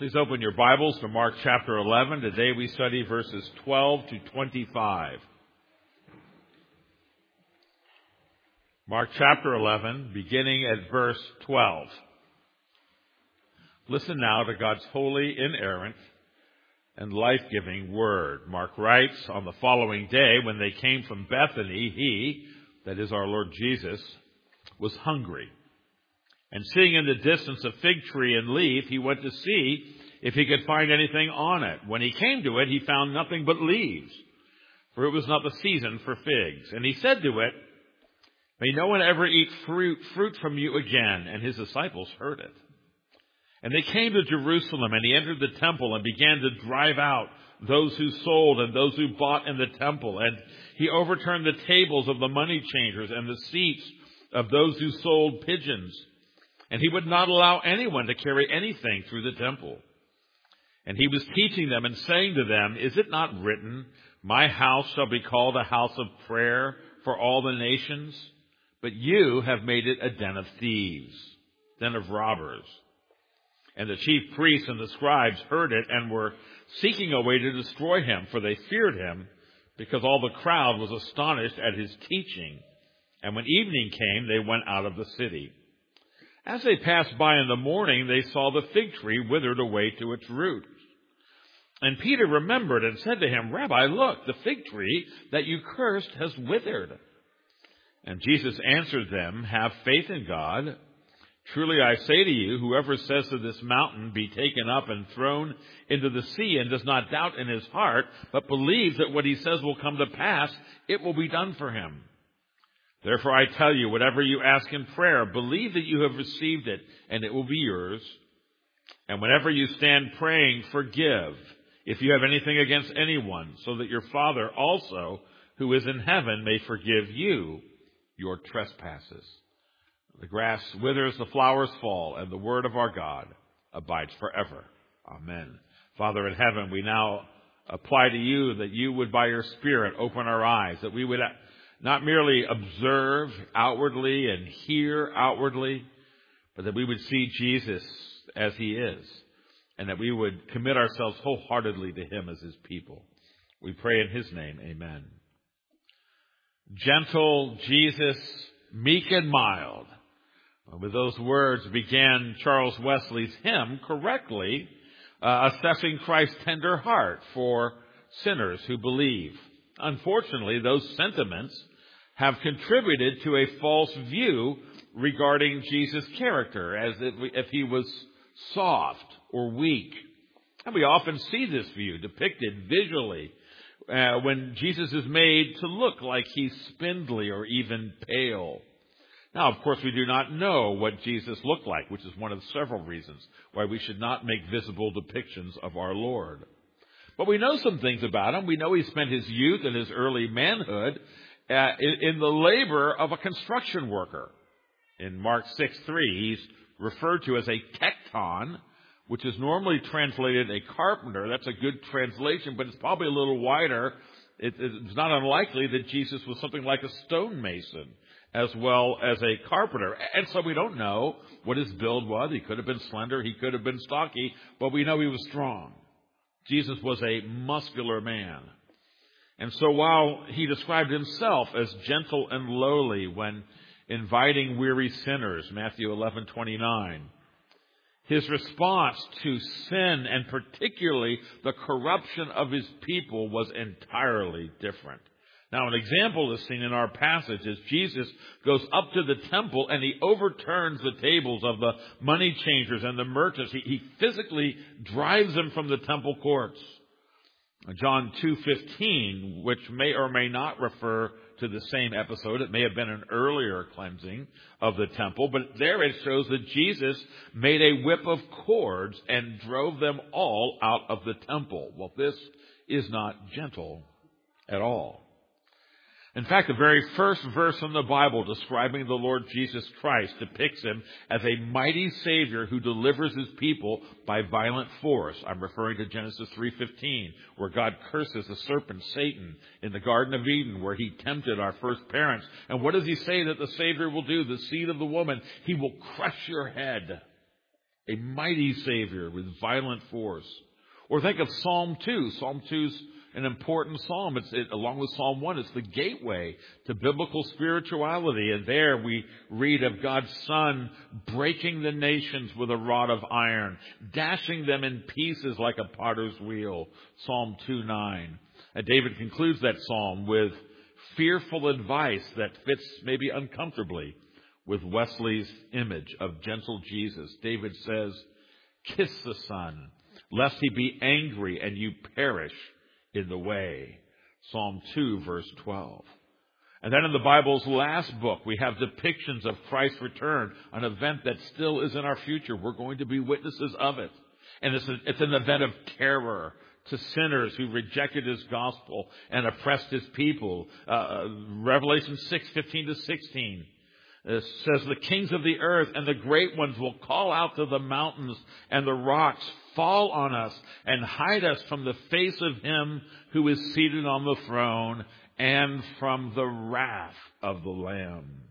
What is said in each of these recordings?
Please open your Bibles to Mark chapter 11. Today we study verses 12 to 25. Mark chapter 11, beginning at verse 12. Listen now to God's holy, inerrant, and life-giving word. Mark writes, on the following day, when they came from Bethany, he, that is our Lord Jesus, was hungry. And seeing in the distance a fig tree and leaf, he went to see if he could find anything on it. When he came to it, he found nothing but leaves, for it was not the season for figs. And he said to it, "May no one ever eat fruit from you again." And his disciples heard it. And they came to Jerusalem, and he entered the temple and began to drive out those who sold and those who bought in the temple. And he overturned the tables of the money changers and the seats of those who sold pigeons. And he would not allow anyone to carry anything through the temple. And he was teaching them and saying to them, "Is it not written, 'My house shall be called a house of prayer for all the nations'? But you have made it a den of thieves, den of robbers." And the chief priests and the scribes heard it and were seeking a way to destroy him, for they feared him, because all the crowd was astonished at his teaching. And when evening came, they went out of the city. As they passed by in the morning, they saw the fig tree withered away to its roots. And Peter remembered and said to him, "Rabbi, look, the fig tree that you cursed has withered." And Jesus answered them, "Have faith in God. Truly I say to you, whoever says to this mountain, 'Be taken up and thrown into the sea,' and does not doubt in his heart, but believes that what he says will come to pass, it will be done for him. Therefore I tell you, whatever you ask in prayer, believe that you have received it, and it will be yours. And whenever you stand praying, forgive, if you have anything against anyone, so that your Father also, who is in heaven, may forgive you your trespasses." The grass withers, the flowers fall, and the word of our God abides forever. Amen. Father in heaven, we now apply to you that you would, by your Spirit, open our eyes, that we would not merely observe outwardly and hear outwardly, but that we would see Jesus as he is, and that we would commit ourselves wholeheartedly to him as his people. We pray in his name, amen. Gentle Jesus, meek and mild. With those words began Charles Wesley's hymn, correctly assessing Christ's tender heart for sinners who believe. Unfortunately, those sentiments have contributed to a false view regarding Jesus' character, as if he was soft or weak. And we often see this view depicted visually when Jesus is made to look like he's spindly or even pale. Now, of course, we do not know what Jesus looked like, which is one of several reasons why we should not make visible depictions of our Lord. But we know some things about him. We know he spent his youth and his early manhood in the labor of a construction worker. In Mark 6:3, he's referred to as a tekton, which is normally translated a carpenter. That's a good translation, but it's probably a little wider. It's not unlikely that Jesus was something like a stonemason as well as a carpenter. And so we don't know what his build was. He could have been slender, he could have been stocky, but we know he was strong. Jesus was a muscular man. And so while he described himself as gentle and lowly when inviting weary sinners, Matthew 11:29, his response to sin and particularly the corruption of his people was entirely different. Now, an example is seen in our passage as Jesus goes up to the temple and he overturns the tables of the money changers and the merchants. He physically drives them from the temple courts. John 2:15, which may or may not refer to the same episode. It may have been an earlier cleansing of the temple, but there it shows that Jesus made a whip of cords and drove them all out of the temple. Well, this is not gentle at all. In fact, the very first verse in the Bible describing the Lord Jesus Christ depicts him as a mighty Savior who delivers his people by violent force. I'm referring to Genesis 3:15, where God curses the serpent Satan in the Garden of Eden, where he tempted our first parents. And what does he say that the Savior will do? The seed of the woman, he will crush your head. a mighty Savior with violent force. Or think of Psalm 2. Psalm 2's an important psalm. Along with Psalm 1, it's the gateway to biblical spirituality. And there we read of God's Son breaking the nations with a rod of iron, dashing them in pieces like a potter's wheel. Psalm 2:9. And David concludes that psalm with fearful advice that fits maybe uncomfortably with Wesley's image of gentle Jesus. David says, "Kiss the Son, lest he be angry and you perish in the way." Psalm 2, verse 12. And then in the Bible's last book, we have depictions of Christ's return, an event that still is in our future. We're going to be witnesses of it. And it's an event of terror to sinners who rejected his gospel and oppressed his people. Revelation 6:15-16 says, "The kings of the earth and the great ones will call out to the mountains and the rocks, 'Fall on us and hide us from the face of him who is seated on the throne and from the wrath of the Lamb.'"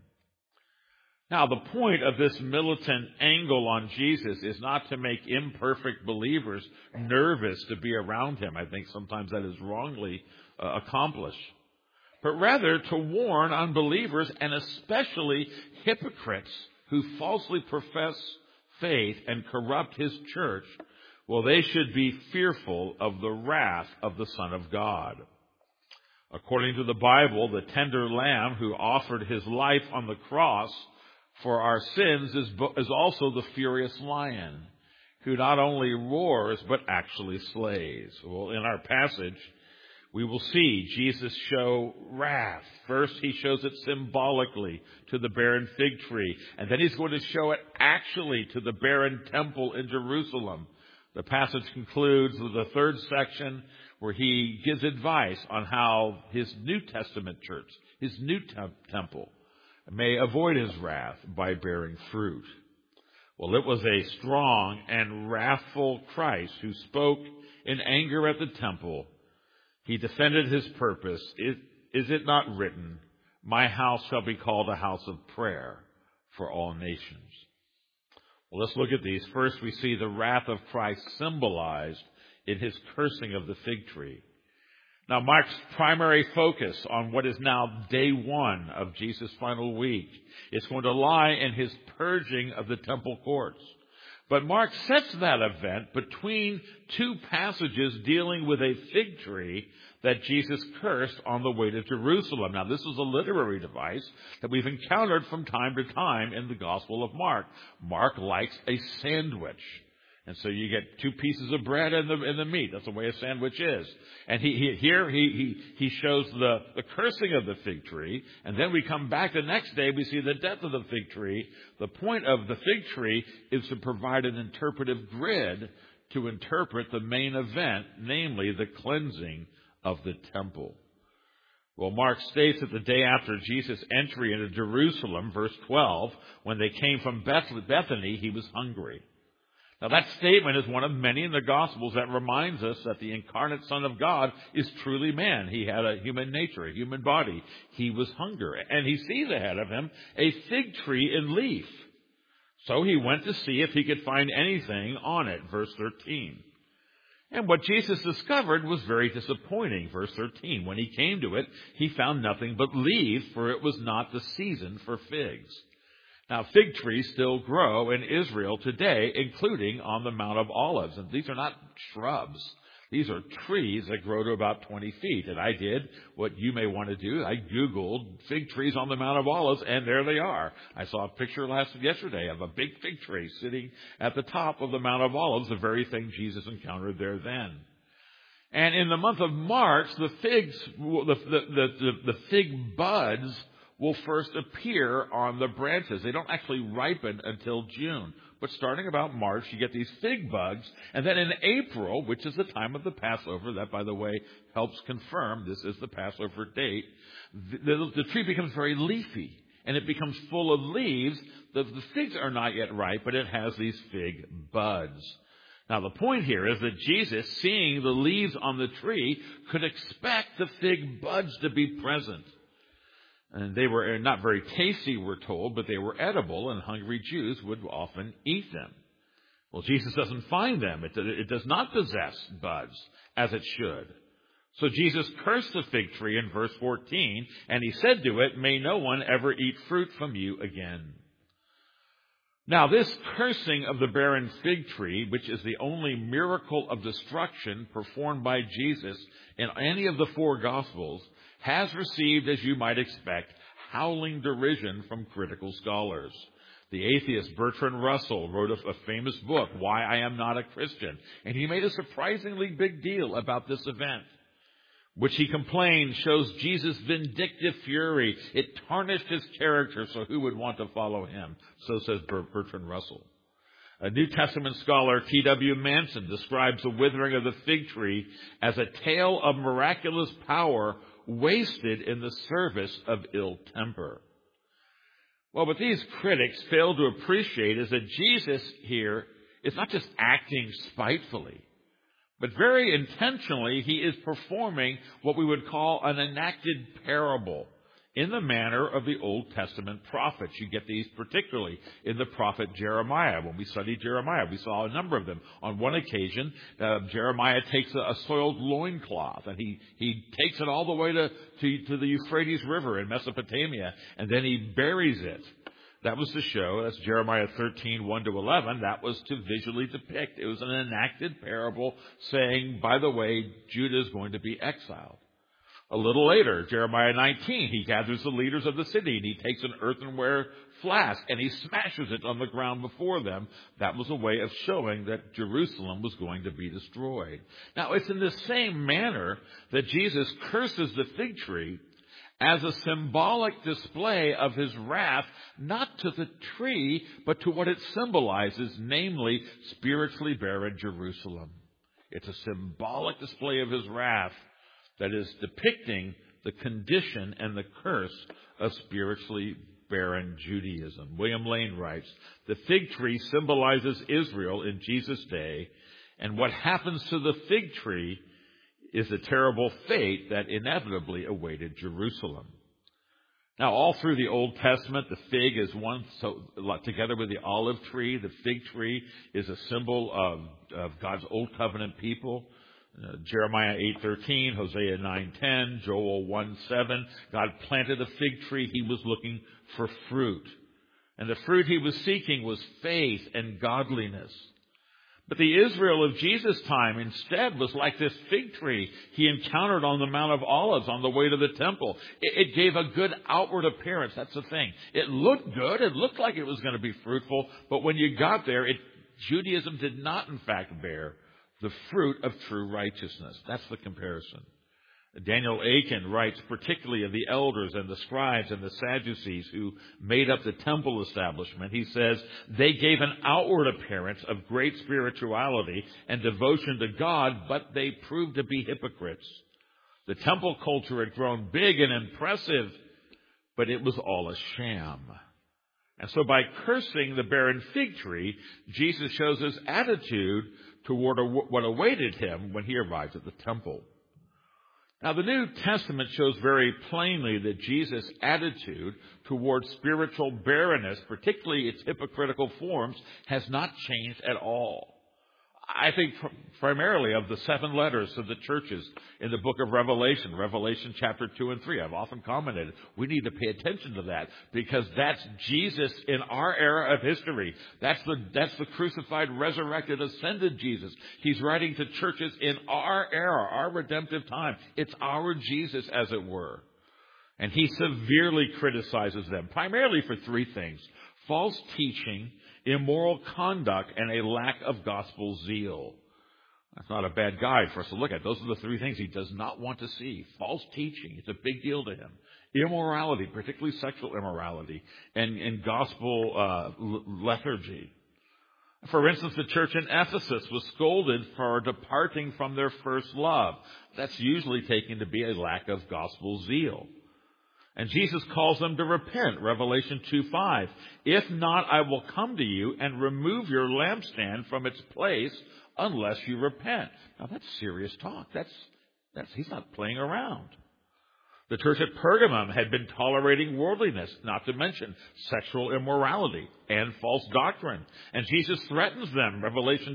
Now, the point of this militant angle on Jesus is not to make imperfect believers nervous to be around him. I think sometimes that is wrongly accomplished. But rather to warn unbelievers and especially hypocrites who falsely profess faith and corrupt his church. Well, they should be fearful of the wrath of the Son of God. According to the Bible, the tender lamb who offered his life on the cross for our sins is also the furious lion who not only roars but actually slays. Well, in our passage, we will see Jesus show wrath. First, he shows it symbolically to the barren fig tree, and then he's going to show it actually to the barren temple in Jerusalem. The passage concludes with the third section where he gives advice on how his New Testament church, his new temple, may avoid his wrath by bearing fruit. Well, it was a strong and wrathful Christ who spoke in anger at the temple. He defended his purpose. Is it not written, "My house shall be called a house of prayer for all nations"? Well, let's look at these. First, we see the wrath of Christ symbolized in his cursing of the fig tree. Now, Mark's primary focus on what is now day one of Jesus' final week is going to lie in his purging of the temple courts. But Mark sets that event between two passages dealing with a fig tree that Jesus cursed on the way to Jerusalem. Now, this is a literary device that we've encountered from time to time in the Gospel of Mark. Mark likes a sandwich. And so you get two pieces of bread and the meat. That's the way a sandwich is. And he shows the cursing of the fig tree. And then we come back the next day, we see the death of the fig tree. The point of the fig tree is to provide an interpretive grid to interpret the main event, namely the cleansing of the temple. Well, Mark states that the day after Jesus' entry into Jerusalem, verse 12, when they came from Bethany, he was hungry. Now, that statement is one of many in the Gospels that reminds us that the incarnate Son of God is truly man. He had a human nature, a human body. He was hungry. And he sees ahead of him a fig tree in leaf. So he went to see if he could find anything on it, verse 13. And what Jesus discovered was very disappointing, verse 13. When he came to it, he found nothing but leaves, for it was not the season for figs. Now, fig trees still grow in Israel today, including on the Mount of Olives. And these are not shrubs. These are trees that grow to about 20 feet. And I did what you may want to do. I Googled fig trees on the Mount of Olives, and there they are. I saw a picture yesterday of a big fig tree sitting at the top of the Mount of Olives, the very thing Jesus encountered there then. And in the month of March, the fig buds will first appear on the branches. They don't actually ripen until June. But starting about March, you get these fig buds. And then in April, which is the time of the Passover, that, by the way, helps confirm this is the Passover date, the tree becomes very leafy. And it becomes full of leaves. The figs are not yet ripe, but it has these fig buds. Now, the point here is that Jesus, seeing the leaves on the tree, could expect the fig buds to be present. And they were not very tasty, we're told, but they were edible, and hungry Jews would often eat them. Well, Jesus doesn't find them. It does not possess buds as it should. So Jesus cursed the fig tree in verse 14, and he said to it, "May no one ever eat fruit from you again." Now, this cursing of the barren fig tree, which is the only miracle of destruction performed by Jesus in any of the four Gospels, has received, as you might expect, howling derision from critical scholars. The atheist Bertrand Russell wrote a famous book, Why I Am Not a Christian, and he made a surprisingly big deal about this event, which he complained shows Jesus' vindictive fury. It tarnished his character, so who would want to follow him? So says Bertrand Russell. A New Testament scholar, T.W. Manson, describes the withering of the fig tree as a tale of miraculous power wasted in the service of ill temper. Well, what these critics fail to appreciate is that Jesus here is not just acting spitefully, but very intentionally he is performing what we would call an enacted parable in the manner of the Old Testament prophets. You get these particularly in the prophet Jeremiah. When we studied Jeremiah, we saw a number of them. On one occasion, Jeremiah takes a soiled loincloth, and he takes it all the way to the Euphrates River in Mesopotamia, and then he buries it. That was to show, that's Jeremiah 13, 1-11, that was to visually depict. It was an enacted parable saying, by the way, Judah is going to be exiled. A little later, Jeremiah 19, he gathers the leaders of the city, and he takes an earthenware flask, and he smashes it on the ground before them. That was a way of showing that Jerusalem was going to be destroyed. Now, it's in the same manner that Jesus curses the fig tree as a symbolic display of his wrath, not to the tree, but to what it symbolizes, namely spiritually barren Jerusalem. It's a symbolic display of his wrath that is depicting the condition and the curse of spiritually barren Judaism. William Lane writes, "The fig tree symbolizes Israel in Jesus' day, and what happens to the fig tree is the terrible fate that inevitably awaited Jerusalem." Now, all through the Old Testament, the fig is one, so together with the olive tree, the fig tree is a symbol of God's Old Covenant people. Jeremiah 8:13, Hosea 9:10, Joel 1:7. God planted a fig tree. He was looking for fruit. And the fruit he was seeking was faith and godliness. But the Israel of Jesus' time instead was like this fig tree he encountered on the Mount of Olives on the way to the temple. It gave a good outward appearance. That's the thing. It looked good. It looked like it was going to be fruitful. But when you got there, Judaism did not, in fact, bear the fruit of true righteousness. That's the comparison. Daniel Aiken writes particularly of the elders and the scribes and the Sadducees who made up the temple establishment. He says, they gave an outward appearance of great spirituality and devotion to God, but they proved to be hypocrites. The temple culture had grown big and impressive, but it was all a sham. And so by cursing the barren fig tree, Jesus shows his attitude toward what awaited him when he arrived at the temple. Now, the New Testament shows very plainly that Jesus' attitude toward spiritual barrenness, particularly its hypocritical forms, has not changed at all. I think primarily of the 7 letters to the churches in the book of Revelation, Revelation chapter 2 and 3. I've often commented, we need to pay attention to that because that's Jesus in our era of history. That's the crucified, resurrected, ascended Jesus. He's writing to churches in our era, our redemptive time. It's our Jesus, as it were. And he severely criticizes them, primarily for 3 things: false teaching, immoral conduct, and a lack of gospel zeal. That's not a bad guide for us to look at. Those are the 3 things he does not want to see. False teaching, it's a big deal to him. Immorality, particularly sexual immorality, and gospel lethargy. For instance, the church in Ephesus was scolded for departing from their first love. That's usually taken to be a lack of gospel zeal. And Jesus calls them to repent, Revelation 2:5. If not, I will come to you and remove your lampstand from its place unless you repent. Now that's serious talk. He's not playing around. The church at Pergamum had been tolerating worldliness, not to mention sexual immorality and false doctrine. And Jesus threatens them, Revelation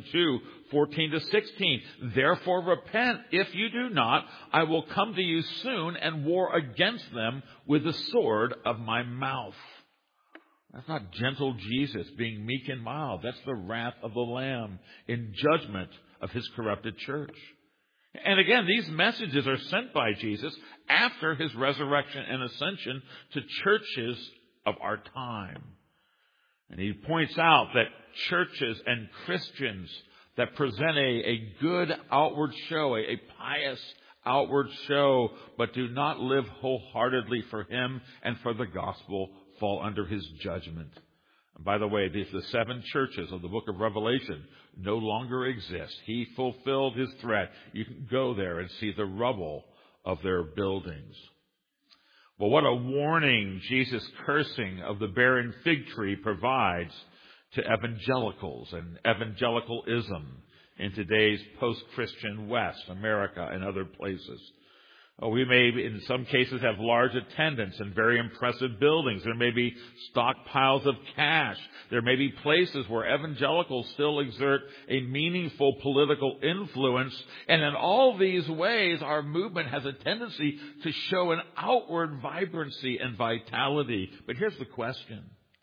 2:14-16. Therefore repent. If you do not, I will come to you soon and war against them with the sword of my mouth. That's not gentle Jesus being meek and mild. That's the wrath of the Lamb in judgment of his corrupted church. And again, these messages are sent by Jesus after his resurrection and ascension to churches of our time. And he points out that churches and Christians that present a good outward show, a pious outward show, but do not live wholeheartedly for him and for the gospel, fall under his judgment. And by the way, the 7 churches of the book of Revelation no longer exist. He fulfilled his threat. You can go there and see the rubble of their buildings. Well, what a warning Jesus' cursing of the barren fig tree provides to evangelicals and evangelicalism in today's post-Christian West, America, and other places. We may, in some cases, have large attendance and very impressive buildings. There may be stockpiles of cash. There may be places where evangelicals still exert a meaningful political influence. And in all these ways, our movement has a tendency to show an outward vibrancy and vitality. But here's the question.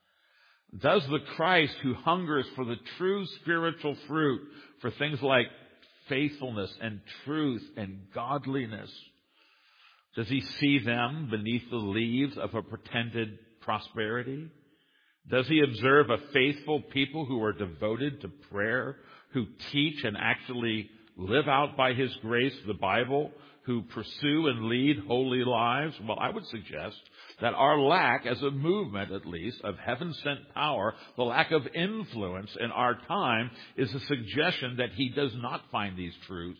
Does the Christ who hungers for the true spiritual fruit, for things like faithfulness and truth and godliness, does he see them beneath the leaves of a pretended prosperity? Does he observe a faithful people who are devoted to prayer, who teach and actually live out by his grace the Bible, who pursue and lead holy lives? Well, I would suggest that our lack, as a movement at least, of heaven-sent power, the lack of influence in our time, is a suggestion that he does not find these fruits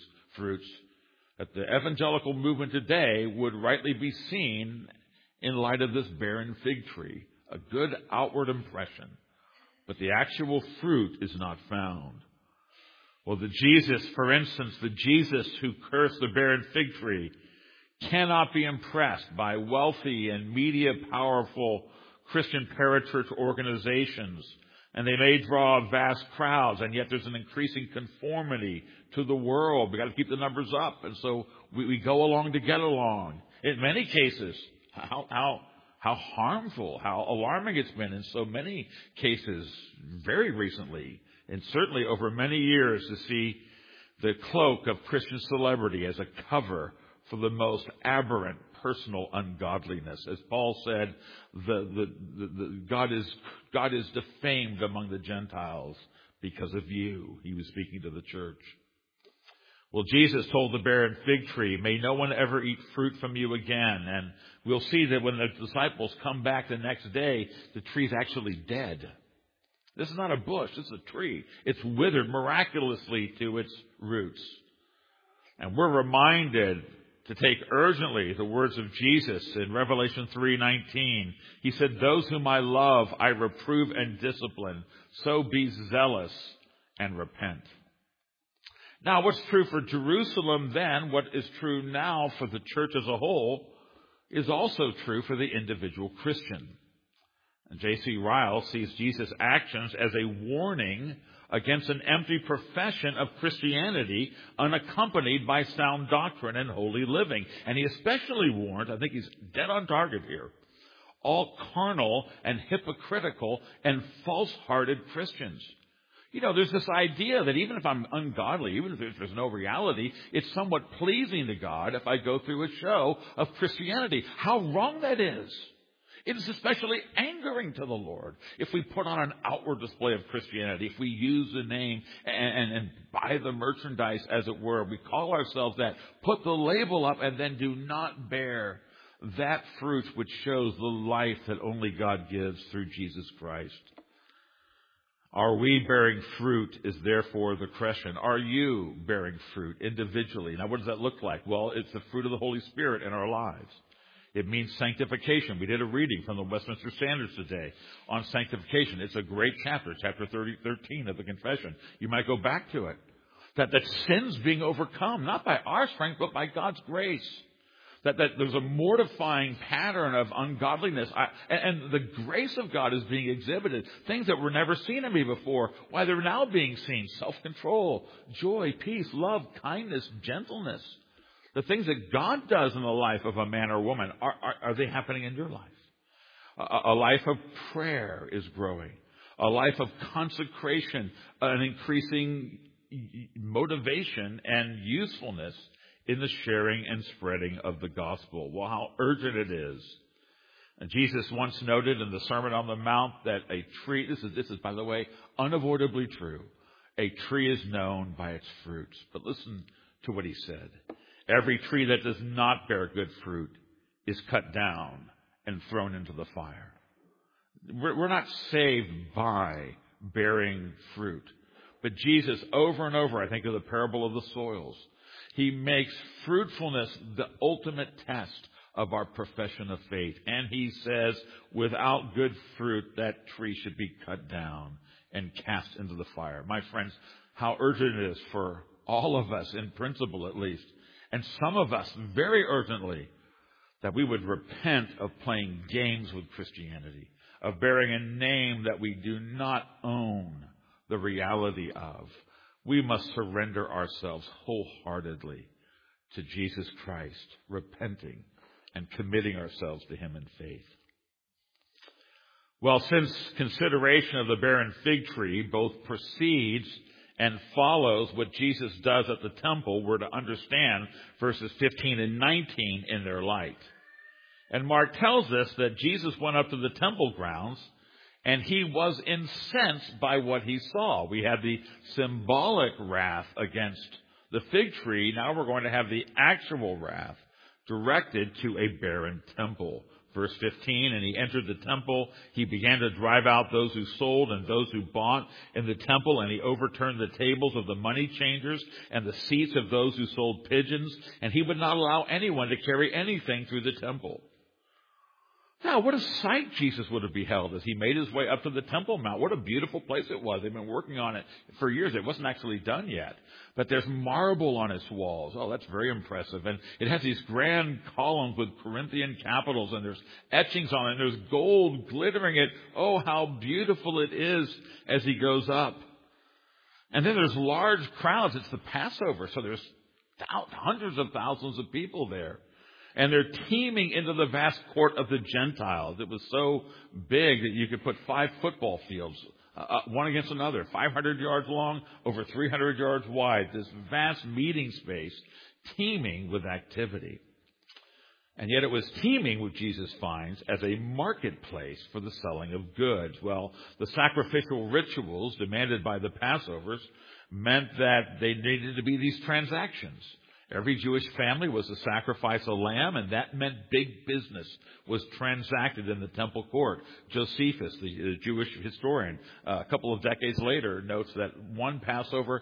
that the evangelical movement today would rightly be seen in light of this barren fig tree. A good outward impression, but the actual fruit is not found. Well, the Jesus, for instance, the Jesus who cursed the barren fig tree cannot be impressed by wealthy and media powerful Christian parachurch organizations. And they may draw vast crowds, and yet there's an increasing conformity to the world. We've got to keep the numbers up, and so we go along to get along. In many cases, how harmful, how alarming it's been in so many cases very recently, and certainly over many years, to see the cloak of Christian celebrity as a cover for the most aberrant personal ungodliness. As Paul said, God is defamed among the Gentiles because of you. He was speaking to the church. Well, Jesus told the barren fig tree, may no one ever eat fruit from you again. And we'll see that when the disciples come back the next day, the tree's actually dead. This is not a bush, this is a tree. It's withered miraculously to its roots. And we're reminded to take urgently the words of Jesus in Revelation 3:19. He said, those whom I love, I reprove and discipline. So be zealous and repent. Now, what's true for Jerusalem then, what is true now for the church as a whole, is also true for the individual Christian. And J.C. Ryle sees Jesus' actions as a warning against an empty profession of Christianity unaccompanied by sound doctrine and holy living. And he especially warned, I think he's dead on target here, all carnal and hypocritical and false-hearted Christians. You know, there's this idea that even if I'm ungodly, even if there's no reality, it's somewhat pleasing to God if I go through a show of Christianity. How wrong that is. It is especially angering to the Lord if we put on an outward display of Christianity, if we use the name and buy the merchandise, as it were. We call ourselves that, put the label up, and then do not bear that fruit which shows the life that only God gives through Jesus Christ. Are we bearing fruit is therefore the question. Are you bearing fruit individually? Now, what does that look like? Well, it's the fruit of the Holy Spirit in our lives. It means sanctification. We did a reading from the Westminster Standards today on sanctification. It's a great chapter, chapter 13 of the Confession. You might go back to it. That sin's being overcome, not by our strength, but by God's grace. That there's a mortifying pattern of ungodliness. And the grace of God is being exhibited. Things that were never seen in me before. Why, they're now being seen. Self-control, joy, peace, love, kindness, gentleness. The things that God does in the life of a man or woman, are they happening in your life? A life of prayer is growing. A life of consecration, an increasing motivation and usefulness in the sharing and spreading of the gospel. Well, how urgent it is. And Jesus once noted in the Sermon on the Mount that a tree, this is, by the way, unavoidably true. A tree is known by its fruits. But listen to what he said. Every tree that does not bear good fruit is cut down and thrown into the fire. We're not saved by bearing fruit. But Jesus, over and over, I think of the parable of the soils, he makes fruitfulness the ultimate test of our profession of faith. And he says, without good fruit, that tree should be cut down and cast into the fire. My friends, how urgent it is for all of us, in principle at least, and some of us very urgently, that we would repent of playing games with Christianity, of bearing a name that we do not own the reality of. We must surrender ourselves wholeheartedly to Jesus Christ, repenting and committing ourselves to him in faith. Well, since consideration of the barren fig tree both precedes and follows what Jesus does at the temple, we're to understand verses 15 and 19 in their light. And Mark tells us that Jesus went up to the temple grounds and he was incensed by what he saw. We had the symbolic wrath against the fig tree. Now we're going to have the actual wrath directed to a barren temple. Verse 15, and he entered the temple. He began to drive out those who sold and those who bought in the temple, and he overturned the tables of the money changers and the seats of those who sold pigeons, and he would not allow anyone to carry anything through the temple. Now, what a sight Jesus would have beheld as he made his way up to the Temple Mount. What a beautiful place it was. They've been working on it for years. It wasn't actually done yet. But there's marble on its walls. Oh, that's very impressive. And it has these grand columns with Corinthian capitals, and there's etchings on it, and there's gold glittering it. Oh, how beautiful it is as he goes up. And then there's large crowds. It's the Passover, so there's hundreds of thousands of people there. And they're teeming into the vast court of the Gentiles. It was so big that you could put 5 football fields, one against another, 500 yards long, over 300 yards wide. This vast meeting space teeming with activity. And yet it was teeming, what Jesus finds, as a marketplace for the selling of goods. Well, the sacrificial rituals demanded by the Passovers meant that they needed to be these transactions. Every Jewish family was to sacrifice a lamb, and that meant big business was transacted in the temple court. Josephus, the Jewish historian, a couple of decades later, notes that one Passover,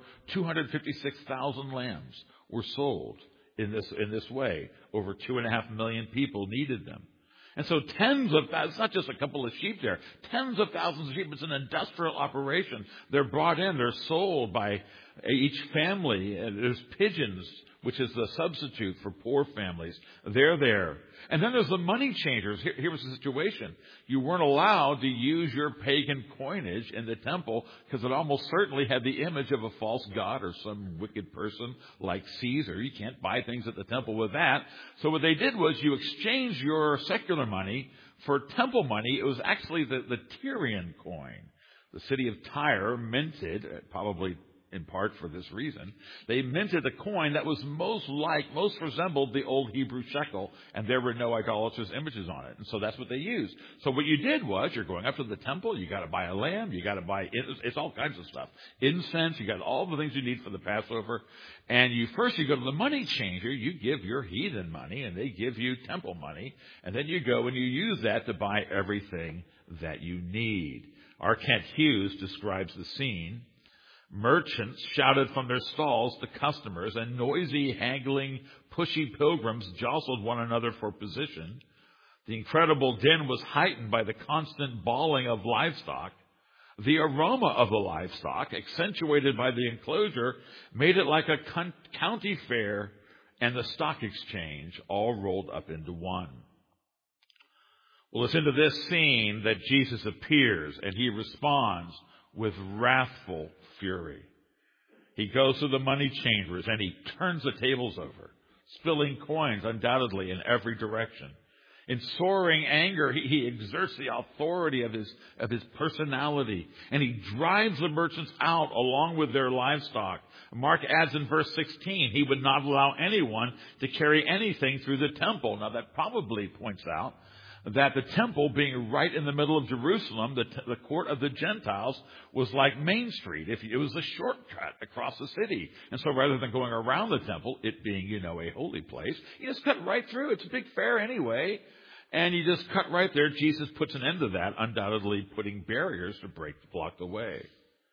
256,000 lambs were sold in this way. Over 2.5 million people needed them. And so it's not just a couple of sheep there, tens of thousands of sheep. It's an industrial operation. They're brought in, they're sold by each family. There's pigeons, which is the substitute for poor families. They're there. And then there's the money changers. Here was the situation. You weren't allowed to use your pagan coinage in the temple because it almost certainly had the image of a false god or some wicked person like Caesar. You can't buy things at the temple with that. So what they did was you exchanged your secular money for temple money. It was actually the Tyrian coin. The city of Tyre minted, probably in part for this reason, they minted a coin that was most resembled the old Hebrew shekel, and there were no idolatrous images on it. And so that's what they used. So what you did was, you're going up to the temple, you got to buy a lamb, you got to buy, it's all kinds of stuff. Incense, you got all the things you need for the Passover. And you go to the money changer, you give your heathen money, and they give you temple money. And then you go and you use that to buy everything that you need. R. Kent Hughes describes the scene. Merchants shouted from their stalls to customers, and noisy, haggling, pushy pilgrims jostled one another for position. The incredible din was heightened by the constant bawling of livestock. The aroma of the livestock, accentuated by the enclosure, made it like a county fair and the stock exchange all rolled up into one. Well, it's into this scene that Jesus appears, and he responds with wrathful fury. He goes to the money changers and he turns the tables over, spilling coins undoubtedly in every direction. In soaring anger, he exerts the authority of his personality, and he drives the merchants out along with their livestock. Mark adds in verse 16, he would not allow anyone to carry anything through the temple. Now that probably points out that the temple, being right in the middle of Jerusalem, the court of the Gentiles, was like Main Street. It was a shortcut across the city. And so rather than going around the temple, it being, a holy place, you just cut right through. It's a big fair anyway. And you just cut right there. Jesus puts an end to that, undoubtedly putting barriers to block the way.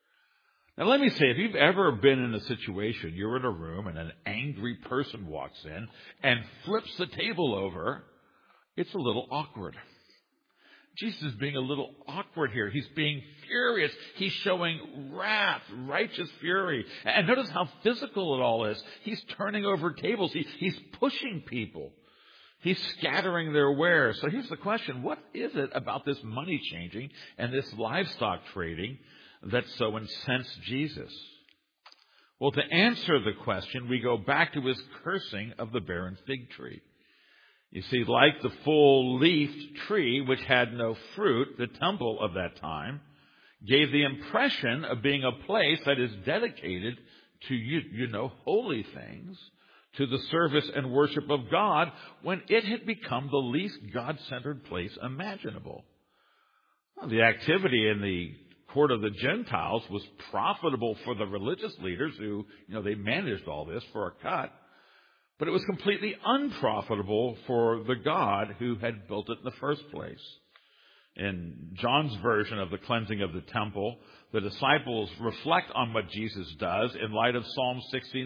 Now let me say, if you've ever been in a situation, you're in a room and an angry person walks in and flips the table over, it's a little awkward. Jesus is being a little awkward here. He's being furious. He's showing wrath, righteous fury. And notice how physical it all is. He's turning over tables. He's pushing people. He's scattering their wares. So here's the question. What is it about this money changing and this livestock trading that so incensed Jesus? Well, to answer the question, we go back to his cursing of the barren fig tree. You see, like the full-leafed tree, which had no fruit, the temple of that time gave the impression of being a place that is dedicated to, holy things, to the service and worship of God, when it had become the least God-centered place imaginable. Well, the activity in the court of the Gentiles was profitable for the religious leaders who, they managed all this for a cut. But it was completely unprofitable for the God who had built it in the first place. In John's version of the cleansing of the temple, the disciples reflect on what Jesus does in light of Psalm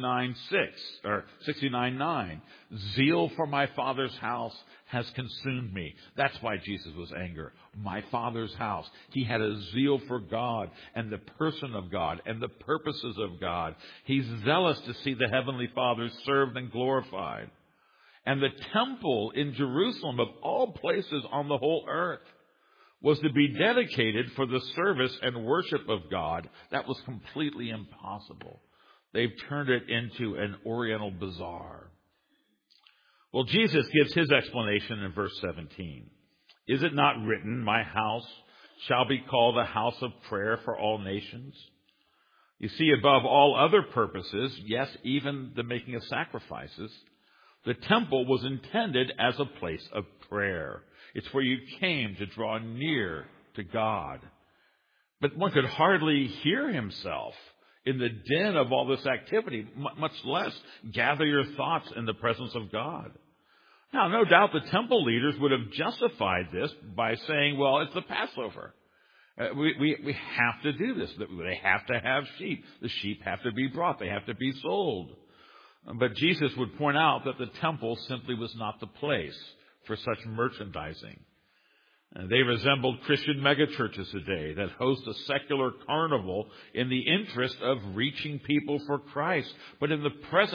69:9. Zeal for my Father's house has consumed me. That's why Jesus was angry. My Father's house. He had a zeal for God and the person of God and the purposes of God. He's zealous to see the Heavenly Father served and glorified. And the temple in Jerusalem, of all places on the whole earth, was to be dedicated for the service and worship of God. That was completely impossible. They've turned it into an Oriental bazaar. Well, Jesus gives his explanation in verse 17. Is it not written, my house shall be called a house of prayer for all nations? You see, above all other purposes, yes, even the making of sacrifices, the temple was intended as a place of prayer. It's where you came to draw near to God. But one could hardly hear himself in the din of all this activity, much less gather your thoughts in the presence of God. Now, no doubt the temple leaders would have justified this by saying, well, it's the Passover. We have to do this. They have to have sheep. The sheep have to be brought. They have to be sold. But Jesus would point out that the temple simply was not the place for such merchandising. They resembled Christian megachurches today that host a secular carnival in the interest of reaching people for Christ. But in the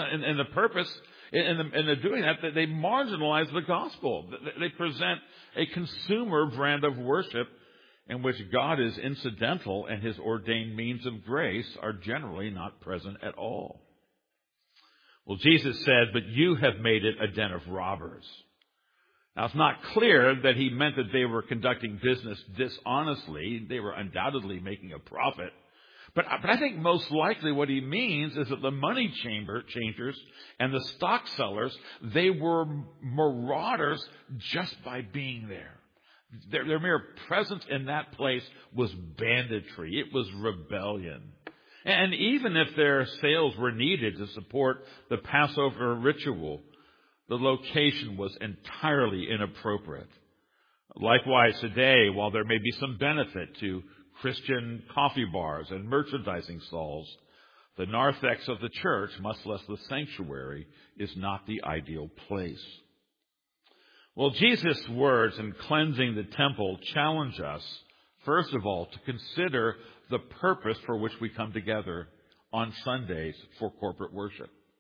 doing that, they marginalize the gospel. They present a consumer brand of worship in which God is incidental and his ordained means of grace are generally not present at all. Well, Jesus said, but you have made it a den of robbers. Now, it's not clear that he meant that they were conducting business dishonestly. They were undoubtedly making a profit. But I think most likely what he means is that the money changers and the stock sellers, they were marauders just by being there. Their mere presence in that place was banditry. It was rebellion. And even if their sales were needed to support the Passover ritual, the location was entirely inappropriate. Likewise today, while there may be some benefit to Christian coffee bars and merchandising stalls, the narthex of the church, much less the sanctuary, is not the ideal place. Well, Jesus' words in cleansing the temple challenge us, first of all, to consider the purpose for which we come together on Sundays for corporate worship.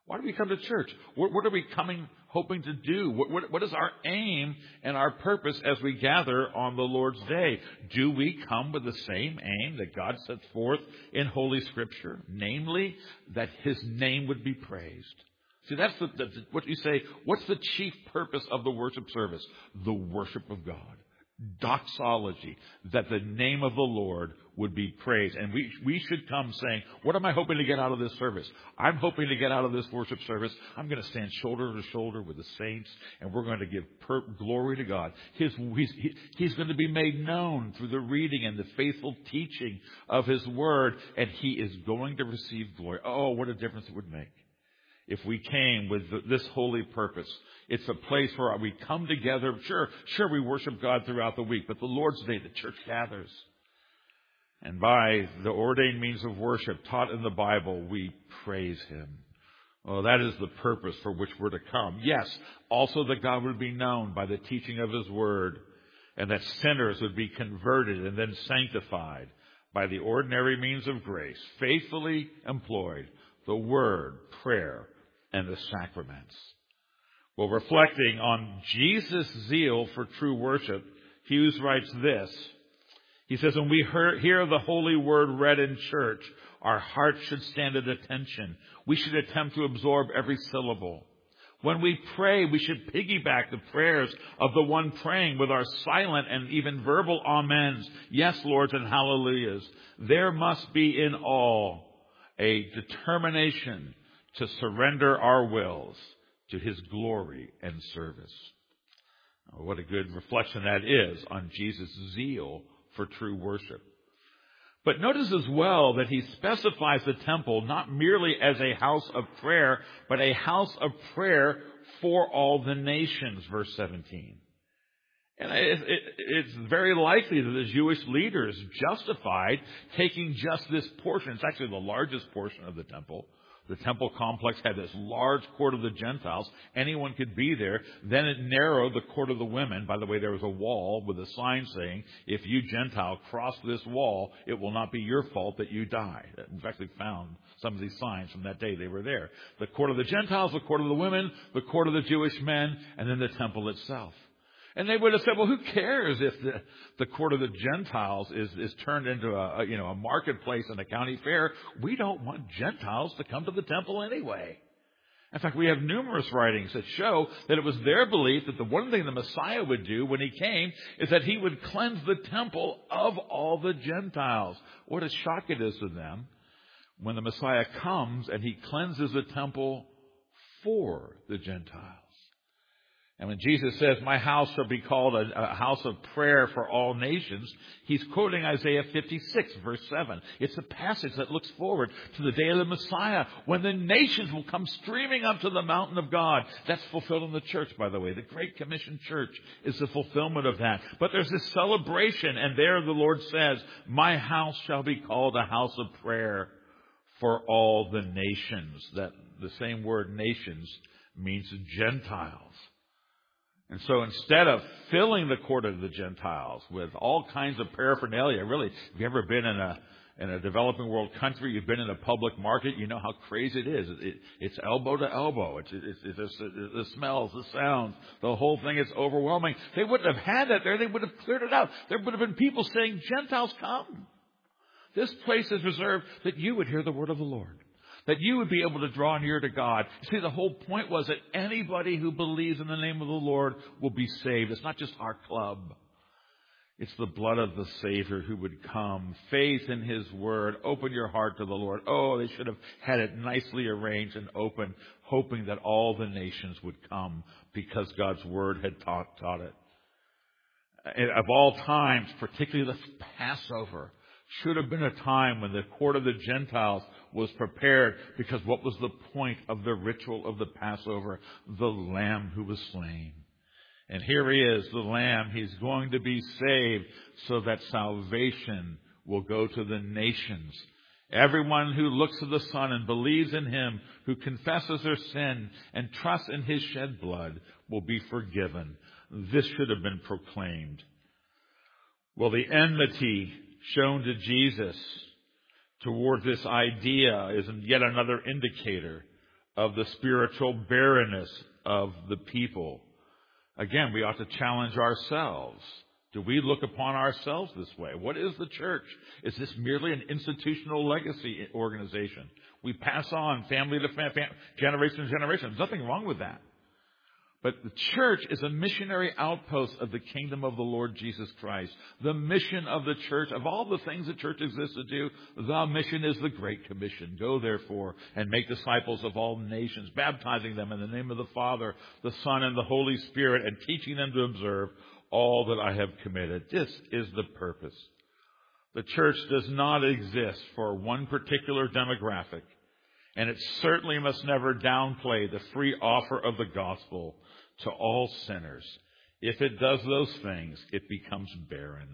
Why do we come to church? What are we hoping to do? What is our aim and our purpose as we gather on the Lord's Day? Do we come with the same aim that God sets forth in Holy Scripture? Namely, that His name would be praised. See, that's what you say. What's the chief purpose of the worship service? The worship of God. Doxology, that the name of the Lord would be praised. And we should come saying, what am I hoping to get out of this service? I'm hoping to get out of this worship service. I'm going to stand shoulder to shoulder with the saints, and we're going to give glory to God. He's going to be made known through the reading and the faithful teaching of His Word, and He is going to receive glory. Oh, what a difference it would make if we came with this holy purpose. It's a place where we come together. Sure, we worship God throughout the week, but the Lord's Day, the church gathers. And by the ordained means of worship taught in the Bible, we praise Him. Oh, that is the purpose for which we're to come. Yes, also that God would be known by the teaching of His Word, and that sinners would be converted and then sanctified by the ordinary means of grace, faithfully employed, the Word, prayer, and the sacraments. Well, reflecting on Jesus' zeal for true worship, Hughes writes this. He says, when we hear the holy word read in church, our hearts should stand at attention. We should attempt to absorb every syllable. When we pray, we should piggyback the prayers of the one praying with our silent and even verbal amens, yes, Lords, and hallelujahs. There must be in all a determination to surrender our wills to His glory and service. Oh, what a good reflection that is on Jesus' zeal for true worship. But notice as well that He specifies the temple not merely as a house of prayer, but a house of prayer for all the nations, verse 17. And it's very likely that the Jewish leaders justified taking just this portion. It's actually the largest portion of the temple. The temple complex had this large court of the Gentiles. Anyone could be there. Then it narrowed the court of the women. By the way, there was a wall with a sign saying, if you Gentile cross this wall, it will not be your fault that you die. In fact, we found some of these signs from that day. They were there. The court of the Gentiles, the court of the women, the court of the Jewish men, and then the temple itself. And they would have said, well, who cares if the court of the Gentiles is turned into a marketplace and a county fair? We don't want Gentiles to come to the temple anyway. In fact, we have numerous writings that show that it was their belief that the one thing the Messiah would do when He came is that He would cleanse the temple of all the Gentiles. What a shock it is to them when the Messiah comes and He cleanses the temple for the Gentiles. And when Jesus says, my house shall be called a house of prayer for all nations, He's quoting Isaiah 56, verse 7. It's a passage that looks forward to the day of the Messiah, when the nations will come streaming up to the mountain of God. That's fulfilled in the church, by the way. The Great Commission Church is the fulfillment of that. But there's this celebration, and there the Lord says, my house shall be called a house of prayer for all the nations. That the same word, nations, means Gentiles. And so instead of filling the court of the Gentiles with all kinds of paraphernalia, really, if you've ever been in a developing world country, you've been in a public market, you know how crazy it is. It's elbow to elbow. It's the smells, the sounds, the whole thing is overwhelming. They wouldn't have had that there. They would have cleared it out. There would have been people saying, Gentiles, come. This place is reserved that you would hear the word of the Lord, that you would be able to draw near to God. See, the whole point was that anybody who believes in the name of the Lord will be saved. It's not just our club. It's the blood of the Savior who would come. Faith in His word. Open your heart to the Lord. Oh, they should have had it nicely arranged and open, hoping that all the nations would come because God's word had taught it. And of all times, particularly the Passover, should have been a time when the court of the Gentiles was prepared, because what was the point of the ritual of the Passover? The Lamb who was slain. And here He is, the Lamb. He's going to be saved so that salvation will go to the nations. Everyone who looks to the Son and believes in Him, who confesses their sin and trusts in His shed blood, will be forgiven. This should have been proclaimed. Well, the enmity shown to Jesus toward this idea is yet another indicator of the spiritual barrenness of the people. Again, we ought to challenge ourselves. Do we look upon ourselves this way? What is the church? Is this merely an institutional legacy organization? We pass on family to generation to generation. There's nothing wrong with that. But the church is a missionary outpost of the kingdom of the Lord Jesus Christ. The mission of the church, of all the things the church exists to do, the mission is the Great Commission. Go therefore and make disciples of all nations, baptizing them in the name of the Father, the Son, and the Holy Spirit, and teaching them to observe all that I have committed. This is the purpose. The church does not exist for one particular demographic, and it certainly must never downplay the free offer of the gospel to all sinners. If it does those things, it becomes barren.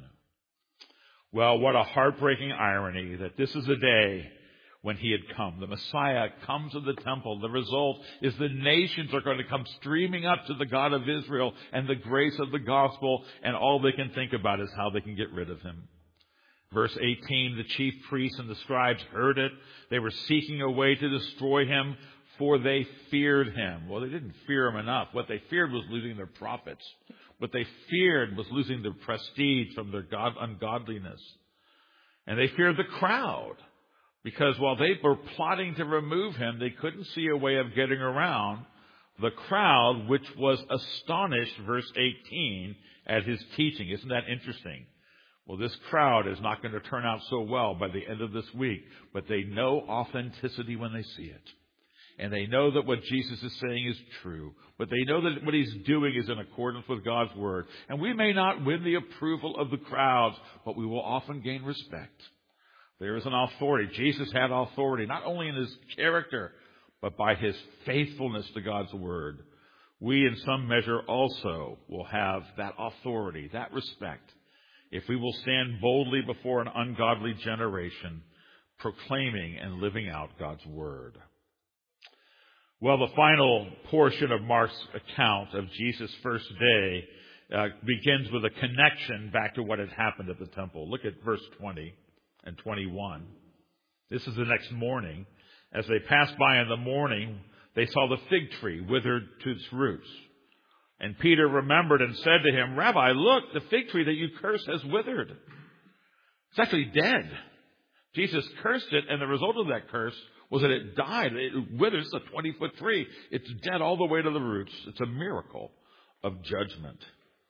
Well, what a heartbreaking irony that this is a day when he had come. The Messiah comes to the temple. The result is the nations are going to come streaming up to the God of Israel and the grace of the gospel, and all they can think about is how they can get rid of him. Verse 18, the chief priests and the scribes heard it. They were seeking a way to destroy him, for they feared him. Well, they didn't fear him enough. What they feared was losing their profits. What they feared was losing their prestige from their ungodliness. And they feared the crowd, because while they were plotting to remove him, they couldn't see a way of getting around the crowd, which was astonished, verse 18, at his teaching. Isn't that interesting? Well, this crowd is not going to turn out so well by the end of this week, but they know authenticity when they see it. And they know that what Jesus is saying is true. But they know that what he's doing is in accordance with God's word. And we may not win the approval of the crowds, but we will often gain respect. There is an authority. Jesus had authority, not only in his character, but by his faithfulness to God's word. We, in some measure, also will have that authority, that respect, if we will stand boldly before an ungodly generation, proclaiming and living out God's word. Well, the final portion of Mark's account of Jesus' first day begins with a connection back to what had happened at the temple. Look at verse 20 and 21. This is the next morning. As they passed by in the morning, they saw the fig tree withered to its roots. And Peter remembered and said to him, Rabbi, look, the fig tree that you cursed has withered. It's actually dead. Jesus cursed it, and the result of that curse was that it died. It withered. It's a 20-foot tree. It's dead all the way to the roots. It's a miracle of judgment.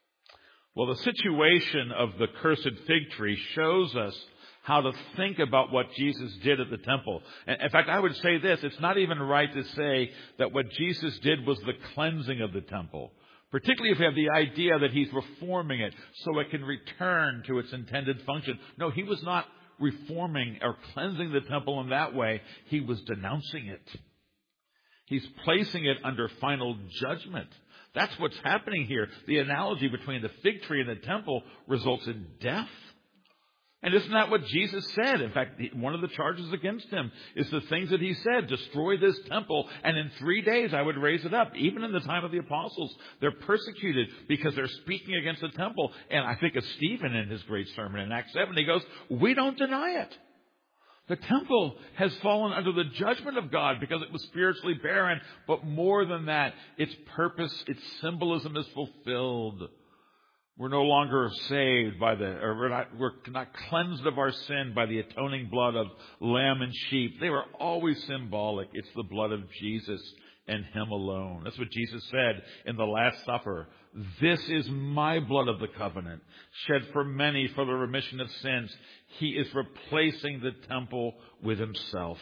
Well, the situation of the cursed fig tree shows us how to think about what Jesus did at the temple. In fact, I would say this. It's not even right to say that what Jesus did was the cleansing of the temple, particularly if you have the idea that he's reforming it so it can return to its intended function. No, he was not reforming or cleansing the temple in that way. He was denouncing it. He's placing it under final judgment. That's what's happening here. The analogy between the fig tree and the temple results in death. And isn't that what Jesus said? In fact, one of the charges against him is the things that he said. Destroy this temple, and in 3 days I would raise it up. Even in the time of the apostles, they're persecuted because they're speaking against the temple. And I think of Stephen in his great sermon in Acts 7. He goes, we don't deny it. The temple has fallen under the judgment of God because it was spiritually barren. But more than that, its purpose, its symbolism is fulfilled. We're no longer saved we're not cleansed of our sin by the atoning blood of lamb and sheep. They were always symbolic. It's the blood of Jesus and him alone. That's what Jesus said in the Last Supper. This is my blood of the covenant, shed for many for the remission of sins. He is replacing the temple with himself.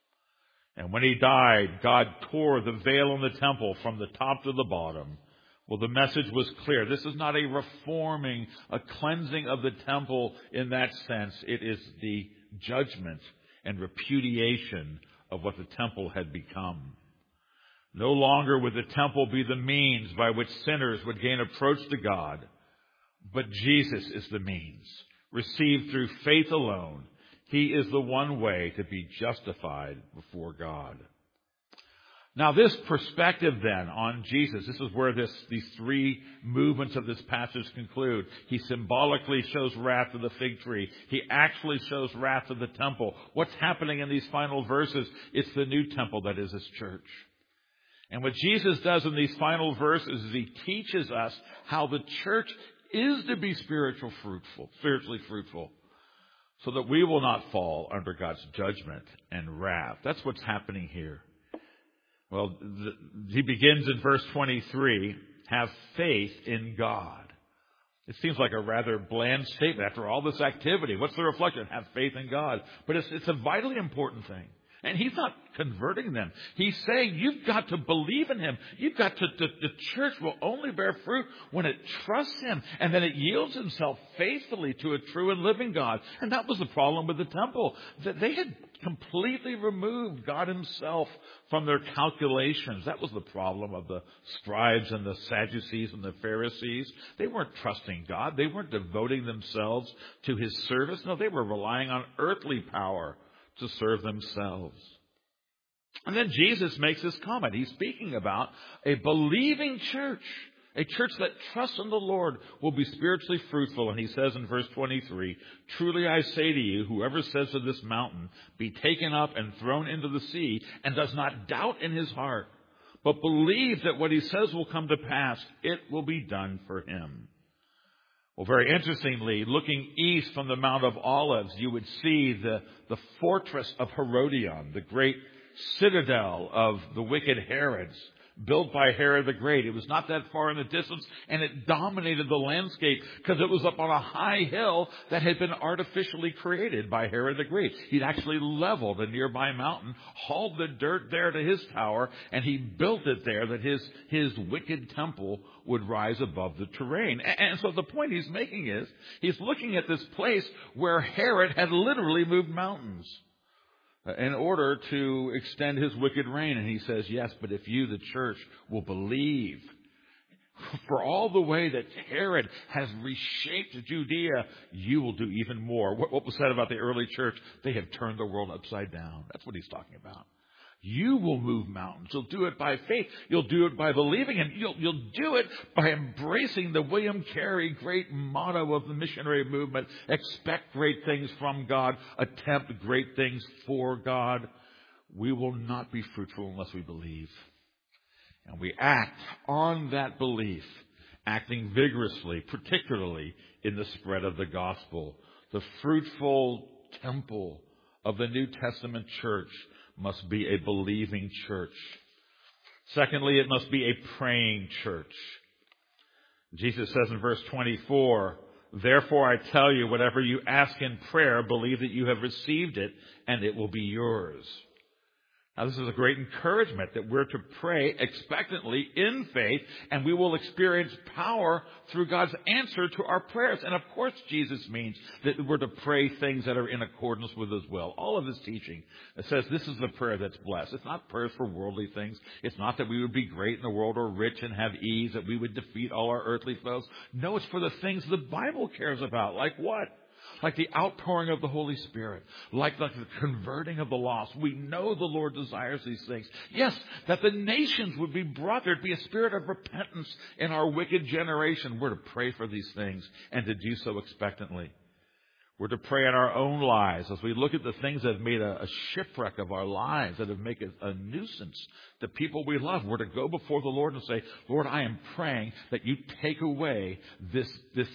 And when he died, God tore the veil in the temple from the top to the bottom. Well, the message was clear. This is not a reforming, a cleansing of the temple in that sense. It is the judgment and repudiation of what the temple had become. No longer would the temple be the means by which sinners would gain approach to God, but Jesus is the means. Received through faith alone, he is the one way to be justified before God. Now, this perspective then on Jesus, this is where these three movements of this passage conclude. He symbolically shows wrath to the fig tree. He actually shows wrath to the temple. What's happening in these final verses? It's the new temple that is his church. And what Jesus does in these final verses is he teaches us how the church is to be spiritually fruitful, so that we will not fall under God's judgment and wrath. That's what's happening here. Well, he begins in verse 23, have faith in God. It seems like a rather bland statement after all this activity. What's the reflection? Have faith in God. But it's a vitally important thing. And he's not converting them. He's saying you've got to believe in him. You've got to, the church will only bear fruit when it trusts him. And then it yields itself faithfully to a true and living God. And that was the problem with the temple. That they had completely removed God himself from their calculations. That was the problem of the scribes and the Sadducees and the Pharisees. They weren't trusting God. They weren't devoting themselves to his service. No, they were relying on earthly power to serve themselves. And then Jesus makes this comment. He's speaking about a believing church. A church that trusts in the Lord will be spiritually fruitful. And he says in verse 23, truly I say to you, whoever says to this mountain, be taken up and thrown into the sea, and does not doubt in his heart, but believes that what he says will come to pass, it will be done for him. Well, very interestingly, looking east from the Mount of Olives, you would see the fortress of Herodion, the great citadel of the wicked Herods, built by Herod the Great. It was not that far in the distance, and it dominated the landscape because it was up on a high hill that had been artificially created by Herod the Great. He'd actually leveled a nearby mountain, hauled the dirt there to his tower, and he built it there that his wicked temple would rise above the terrain. And so the point he's making is, he's looking at this place where Herod had literally moved mountains in order to extend his wicked reign. And he says, yes, but if you, the church, will believe, for all the way that Herod has reshaped Judea, you will do even more. What was said about the early church? They have turned the world upside down. That's what he's talking about. You will move mountains. You'll do it by faith. You'll do it by believing, and you'll do it by embracing the William Carey great motto of the missionary movement: expect great things from God, attempt great things for God. We will not be fruitful unless we believe. And we act on that belief, acting vigorously, particularly in the spread of the gospel. The fruitful temple of the New Testament church must be a believing church. Secondly, it must be a praying church. Jesus says in verse 24, therefore I tell you, whatever you ask in prayer, believe that you have received it, and it will be yours. Now, this is a great encouragement that we're to pray expectantly in faith, and we will experience power through God's answer to our prayers. And of course, Jesus means that we're to pray things that are in accordance with his will. All of his teaching says this is the prayer that's blessed. It's not prayers for worldly things. It's not that we would be great in the world or rich and have ease, that we would defeat all our earthly foes. No, it's for the things the Bible cares about. Like what? Like the outpouring of the Holy Spirit, like the converting of the lost. We know the Lord desires these things. Yes, that the nations would be brought. There'd be a spirit of repentance in our wicked generation. We're to pray for these things and to do so expectantly. We're to pray in our own lives as we look at the things that have made a shipwreck of our lives, that have made it a nuisance to people we love. We're to go before the Lord and say, Lord, I am praying that you take away this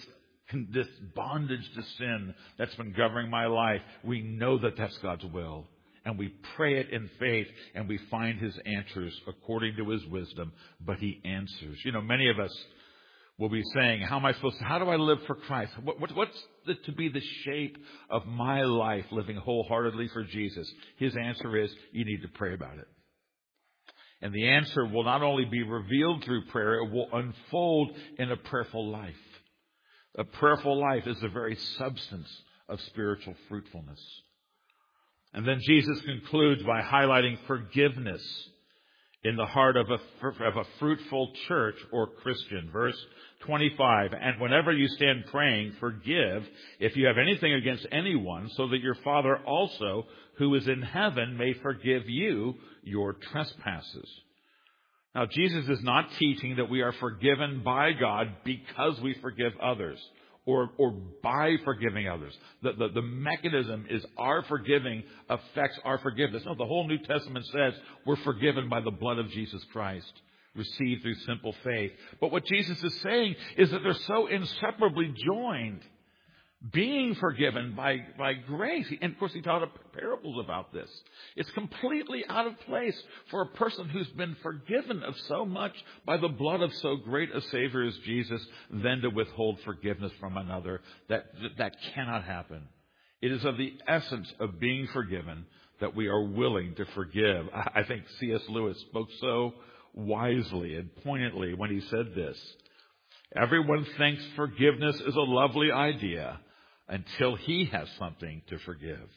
bondage to sin that's been governing my life. We know that that's God's will. And we pray it in faith, and we find his answers according to his wisdom. But he answers. You know, many of us will be saying, how do I live for Christ? What's to be the shape of my life living wholeheartedly for Jesus? His answer is, you need to pray about it. And the answer will not only be revealed through prayer, it will unfold in a prayerful life. A prayerful life is the very substance of spiritual fruitfulness. And then Jesus concludes by highlighting forgiveness in the heart of a fruitful church or Christian. Verse 25, and whenever you stand praying, forgive if you have anything against anyone, so that your Father also, who is in heaven, may forgive you your trespasses. Now, Jesus is not teaching that we are forgiven by God because we forgive others, or by forgiving others. The mechanism is our forgiving affects our forgiveness. No, the whole New Testament says we're forgiven by the blood of Jesus Christ, received through simple faith. But what Jesus is saying is that they're so inseparably joined, being forgiven by grace. And of course, he taught parables about this. It's completely out of place for a person who's been forgiven of so much by the blood of so great a Savior as Jesus, then to withhold forgiveness from another. That cannot happen. It is of the essence of being forgiven that we are willing to forgive. I think C.S. Lewis spoke so wisely and poignantly when he said this: everyone thinks forgiveness is a lovely idea until he has something to forgive.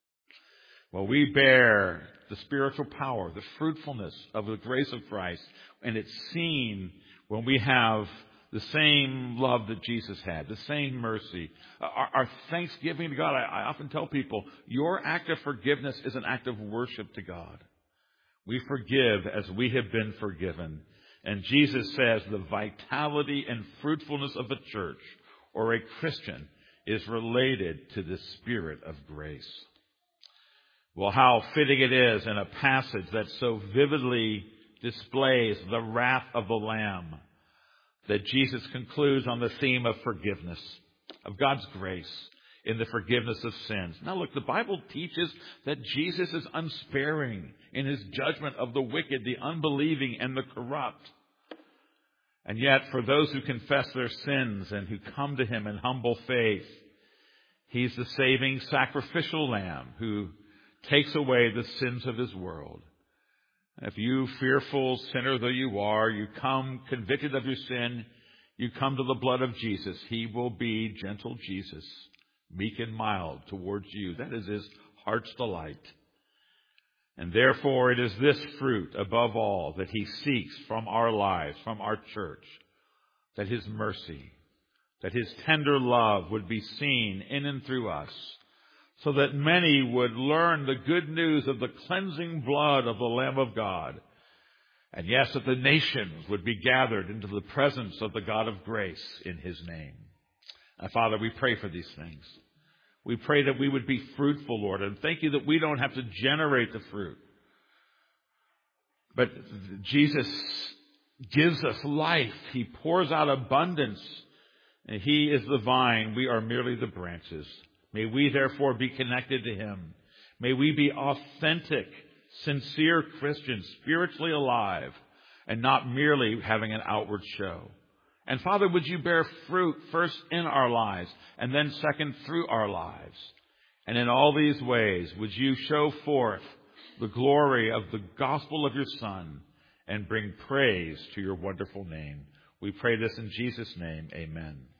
Well, we bear the spiritual power, the fruitfulness of the grace of Christ, and it's seen when we have the same love that Jesus had, the same mercy. Our thanksgiving to God, I often tell people, your act of forgiveness is an act of worship to God. We forgive as we have been forgiven. And Jesus says the vitality and fruitfulness of a church or a Christian is related to the spirit of grace. Well, how fitting it is in a passage that so vividly displays the wrath of the Lamb that Jesus concludes on the theme of forgiveness, of God's grace in the forgiveness of sins. Now look, the Bible teaches that Jesus is unsparing in his judgment of the wicked, the unbelieving, and the corrupt. And yet, for those who confess their sins and who come to him in humble faith, he's the saving sacrificial lamb who takes away the sins of his world. If you, fearful sinner though you are, you come convicted of your sin, you come to the blood of Jesus, he will be gentle Jesus, meek and mild towards you. That is his heart's delight. And therefore it is this fruit above all that he seeks from our lives, from our church, that his mercy, that his tender love would be seen in and through us, so that many would learn the good news of the cleansing blood of the Lamb of God. And yes, that the nations would be gathered into the presence of the God of grace in his name. And Father, we pray for these things. We pray that we would be fruitful, Lord, and thank you that we don't have to generate the fruit. But Jesus gives us life. He pours out abundance. And he is the vine. We are merely the branches. May we therefore be connected to him. May we be authentic, sincere Christians, spiritually alive, and not merely having an outward show. And Father, would you bear fruit first in our lives, and then second through our lives? And in all these ways, would you show forth the glory of the gospel of your Son and bring praise to your wonderful name? We pray this in Jesus' name. Amen.